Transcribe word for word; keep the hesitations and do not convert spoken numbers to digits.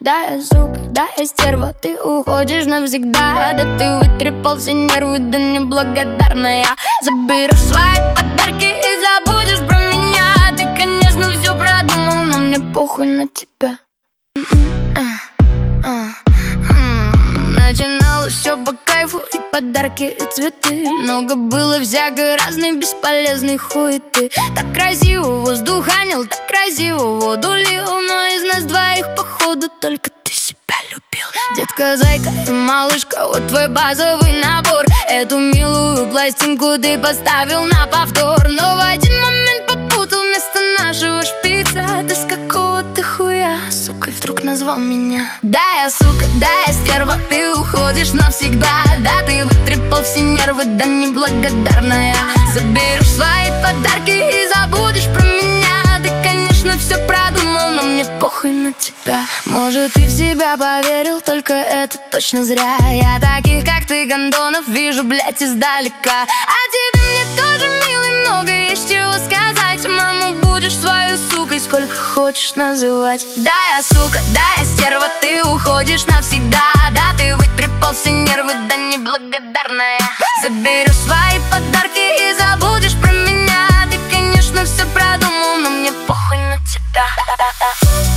да я сука, да я стерва, ты уходишь навсегда. Да ты вытрепал все нервы, да неблагодарная. Заберешь свои подарки и забудешь про меня. Ты, конечно, все продумал, но мне похуй на тебя. Начиналось все по кайфу, и подарки, и цветы. Много было всякой разной бесполезной хуеты. Так красиво воздух анял, так красиво воду лил. Но из нас двоих, походу, только ты себя любил. Детка, зайка и малышка, вот твой базовый набор. Эту милую пластинку ты поставил на повтор. Но в один момент попутал вместо нашего шпица. Ты с какого-то хуя, сука, вдруг назвал меня. Да я сука, да я стерва, ты уходишь навсегда. Да ты вытрепал все нервы, да неблагодарная. Заберешь свои подарки и забудешь про меня. Ты, конечно, все продумал, но мне похуй на тебя. Может, ты в себя поверил, только это точно зря. Я таких, как ты, гондонов, вижу, блять, издалека. А тебе мне тоже, милый, много есть чего сказать. Маму будешь свою сукой, сколько хочешь называть. Да я сука, да я стерва, ты уходишь навсегда. Да ты вытрепал все нервы, да неблагодарная. Заберешь свои подарки и забудешь про меня. Ты, конечно, все продумал, но мне похуй на тебя.